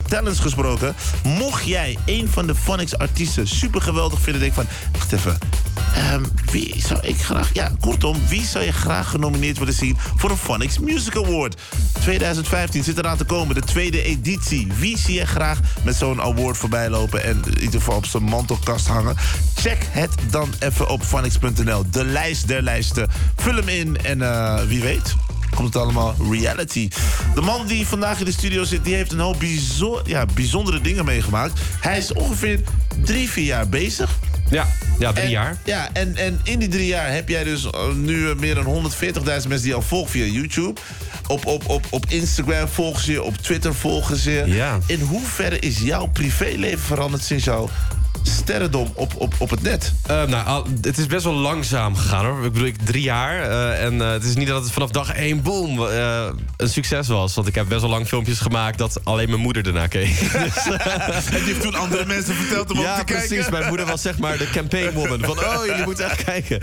Talents gesproken. Mocht jij een van de Phonics-artiesten super geweldig vinden... denk van, wacht even... wie zou ik graag... Ja, kortom, wie zou je graag genomineerd willen zien... voor een Phonics Music Award? 2015 zit eraan te komen, de tweede editie. Wie zie je graag met zo'n award voorbij lopen... en in ieder geval op zijn mantelkast hangen? Check het dan even op phonics.nl. De lijst der lijsten. Vul hem in en wie weet... komt het allemaal reality. De man die vandaag in de studio zit... die heeft een hoop bijzondere dingen meegemaakt. Hij is ongeveer 3-4 jaar bezig... Ja, 3 jaar. Ja, en in die 3 jaar heb jij dus nu meer dan 140.000 mensen die al volgen via YouTube. Op Instagram volgen ze je, op Twitter volgen ze je. Ja. In hoeverre is jouw privéleven veranderd sinds jouw sterrendom op het net? Het is best wel langzaam gegaan, hoor. Ik bedoel, 3 jaar. En het is niet dat het vanaf dag 1, boom, een succes was. Want ik heb best wel lang filmpjes gemaakt dat alleen mijn moeder ernaar keek. En die heeft toen andere mensen verteld om op te kijken? Ja, precies. Mijn moeder was zeg maar de campaign woman. Van, jullie moeten echt kijken.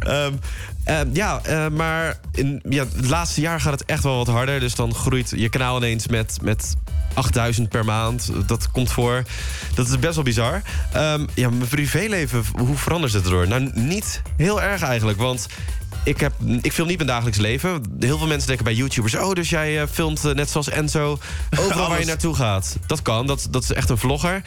Maar in het laatste jaar gaat het echt wel wat harder. Dus dan groeit je kanaal ineens met 8000 per maand. Dat komt voor. Dat is best wel bizar. Mijn privéleven, hoe verandert het erdoor? Nou, niet heel erg eigenlijk, want... Ik film niet mijn dagelijks leven. Heel veel mensen denken bij YouTubers... dus jij filmt net zoals Enzo overal waar je naartoe gaat. Dat kan, dat is echt een vlogger.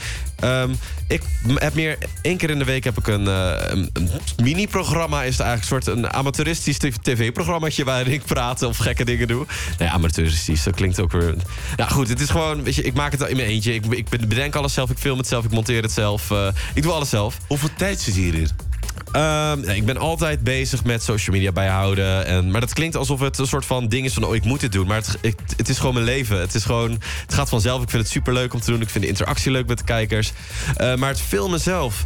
Ik heb meer... 1 keer in de week heb ik een mini-programma. Is het eigenlijk een soort een amateuristisch tv-programmaatje... waarin ik praat of gekke dingen doe. Nee, amateuristisch, dat klinkt ook weer... Nou goed, het is gewoon... Weet je, ik maak het in mijn eentje. Ik bedenk alles zelf, ik film het zelf, ik monteer het zelf. Ik doe alles zelf. Hoeveel tijd zit hierin? Ik ben altijd bezig met social media bijhouden. Maar dat klinkt alsof het een soort van ding is van... ik moet dit doen, maar het is gewoon mijn leven. Het gaat vanzelf. Ik vind het superleuk om te doen. Ik vind de interactie leuk met de kijkers. Maar het filmen zelf...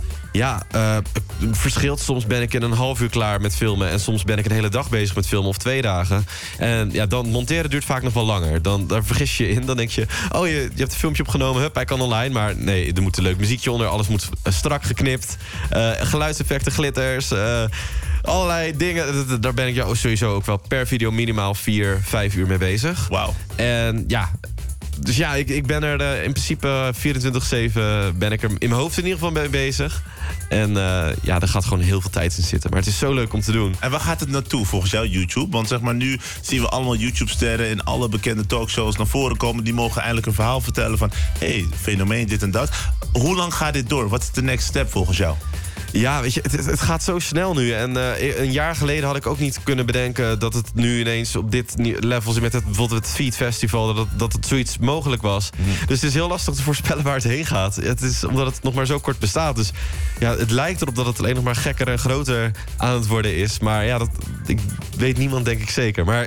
verschilt. Soms ben ik in een half uur klaar met filmen... en soms ben ik een hele dag bezig met filmen of 2 dagen. En dan monteren duurt vaak nog wel langer. Daar vergis je in. Dan denk je, je hebt een filmpje opgenomen, hij kan online. Maar nee, er moet een leuk muziekje onder. Alles moet strak geknipt. Geluidseffecten, glitters... allerlei dingen. Daar ben ik sowieso ook wel per video minimaal 4-5 uur mee bezig. Wauw. En dus ik ben er in principe 24/7 ben ik er in mijn hoofd in ieder geval mee bezig. En daar gaat gewoon heel veel tijd in zitten. Maar het is zo leuk om te doen. En waar gaat het naartoe volgens jou, YouTube? Want zeg maar, nu zien we allemaal YouTube-sterren in alle bekende talkshows naar voren komen. Die mogen eindelijk een verhaal vertellen van... fenomeen, dit en dat. Hoe lang gaat dit door? Wat is de next step volgens jou? Ja, weet je, het gaat zo snel nu. En een jaar geleden had ik ook niet kunnen bedenken... dat het nu ineens op dit level zit met bijvoorbeeld het Feed Festival... dat het zoiets mogelijk was. Dus het is heel lastig te voorspellen waar het heen gaat. Het is omdat het nog maar zo kort bestaat. Dus het lijkt erop dat het alleen nog maar gekker en groter aan het worden is. Maar ik weet niemand, denk ik zeker. Maar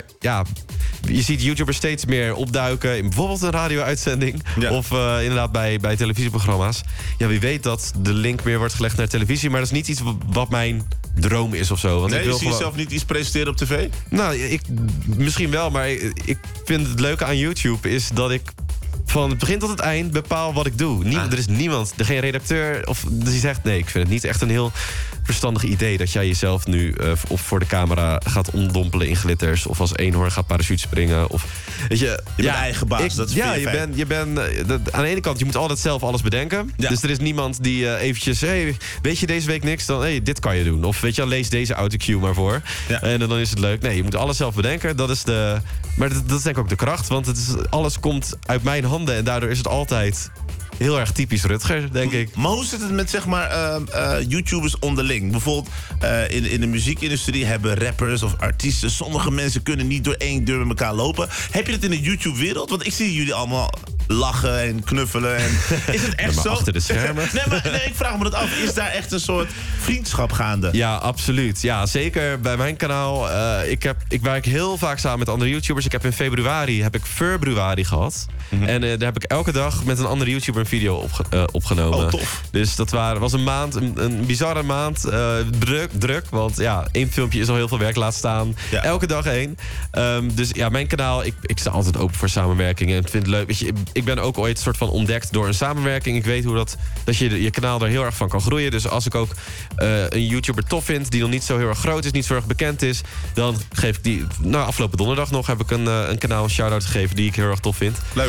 je ziet YouTubers steeds meer opduiken... in bijvoorbeeld een radio-uitzending... of inderdaad bij televisieprogramma's. Wie weet dat de link meer wordt gelegd naar televisie... maar dat is niet iets wat mijn droom is of zo. Want je ziet jezelf niet iets presenteren op tv? Nou, misschien wel, maar ik vind het leuke aan YouTube... is dat ik van het begin tot het eind bepaal wat ik doe. Er is niemand, geen redacteur die zegt... nee, ik vind het niet echt een heel verstandig idee... dat jij jezelf nu voor de camera gaat omdompelen in glitters... of als eenhoorn gaat parachute springen. Of, weet je bent eigen baas, dat is je bent aan de ene kant, je moet altijd zelf alles bedenken. Ja. Dus er is niemand die eventjes... weet je deze week niks? Dan dit kan je doen. Of weet je, lees deze autocue maar voor. Ja. En dan is het leuk. Nee, je moet alles zelf bedenken. Maar dat is denk ik ook de kracht. Want alles komt uit mijn handen. En daardoor is het altijd... heel erg typisch Rutger, denk ik. Maar hoe zit het met, zeg maar, YouTubers onderling? Bijvoorbeeld in de muziekindustrie hebben rappers of artiesten... sommige mensen kunnen niet door 1 deur met elkaar lopen. Heb je dat in de YouTube-wereld? Want ik zie jullie allemaal lachen en knuffelen. En is het echt zo? Achter de schermen. nee, ik vraag me dat af. Is daar echt een soort vriendschap gaande? Ja, absoluut. Ja, zeker bij mijn kanaal. Ik werk heel vaak samen met andere YouTubers. Ik heb in februari Februari gehad. Mm-hmm. En daar heb ik elke dag met een andere YouTuber een video opgenomen. Oh, tof. Dus dat was een maand, een bizarre maand. Druk, want 1 filmpje is al heel veel werk, laat staan. Ja. Elke dag 1. Dus mijn kanaal, ik sta altijd open voor samenwerkingen. En ik vind het leuk. Weet je, ik ben ook ooit soort van ontdekt door een samenwerking. Ik weet hoe dat je kanaal er heel erg van kan groeien. Dus als ik ook een YouTuber tof vind... die nog niet zo heel erg groot is, niet zo erg bekend is... dan geef ik die... afgelopen donderdag nog heb ik een kanaal een shout-out gegeven... die ik heel erg tof vind. Leuk.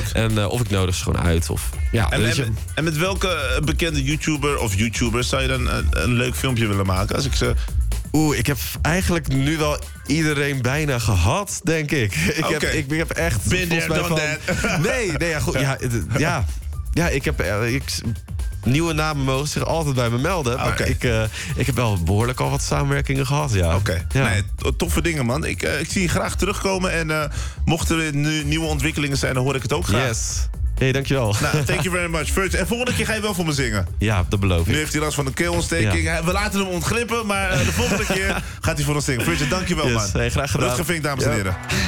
En of ik nodig ze gewoon uit. Of, ja, En met welke bekende YouTuber of YouTubers zou je dan een leuk filmpje willen maken? Als ik ze... Ik heb eigenlijk nu wel iedereen bijna gehad, denk ik. Ik heb echt... Been there, done that. Nee, ja, goed. Ja, ik heb... nieuwe namen mogen zich altijd bij me melden. Maar ik heb wel behoorlijk al wat samenwerkingen gehad, ja. Oké. Nee, toffe dingen, man. Ik zie je graag terugkomen. En mochten er nu nieuwe ontwikkelingen zijn, dan hoor ik het ook graag. Yes. Hey, dankjewel. Nou, thank you very much. Virgil. En volgende keer ga je wel voor me zingen. Ja, dat beloof ik. Nu heeft hij last van een keelontsteking. Ja. We laten hem ontglippen, maar de volgende keer gaat hij voor ons zingen. Virgil, dankjewel, man. Hey, graag gedaan. Rutger Vink, dames en heren.